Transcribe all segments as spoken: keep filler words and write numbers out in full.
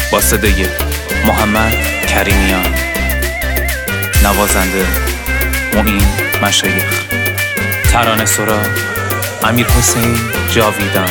با صدای محمد کریمیان، نوازنده معین مشایخ، ترانه سرا امیر حسین جاویدان.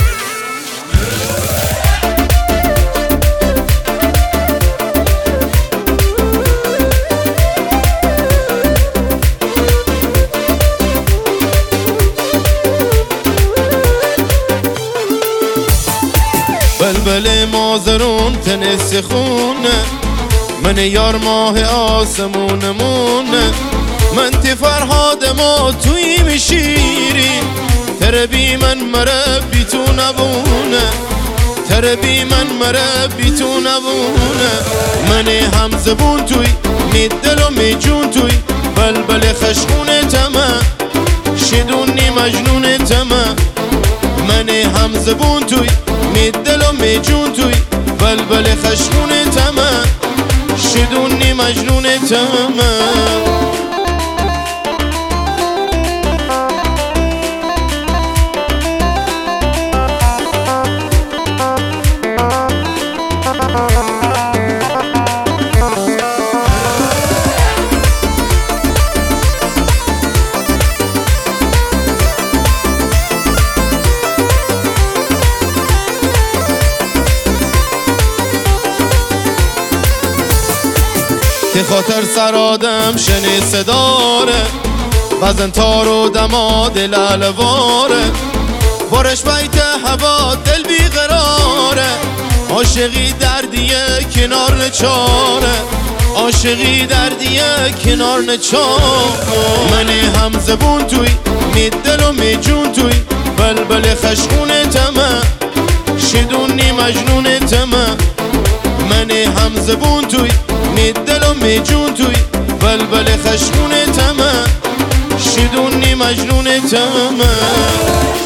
بلبل مازرون تنس خونه، من یار ماه آسمونمونه، من تی فرهاد ما توی میشیری، تربی من مربی تو نبونه، تربی من مربی تو نبونه، من هم زبون توی می دل و می جون توی، بلبل خشخونه تمه شدونی مجنون تمه، من هم زبون توی می دل و می جون توی، بلبل خشخونه تمه شدونی مجنون تمه. که خاطر سر آدم شنی صداره، وزن تار و دماد لالواره، برش بیت هوا دل بیقراره، عاشقی دردیه کنار نچاره، عاشقی دردیه کنار نچاره، منی هم زبون توی می دل و می جون توی، بلبل خشخونه تمه شدونی مجنون تمه، منی هم زبون توی می دل و می جون توی، بلبل خشخونه تمه شدونی مجنون تمه.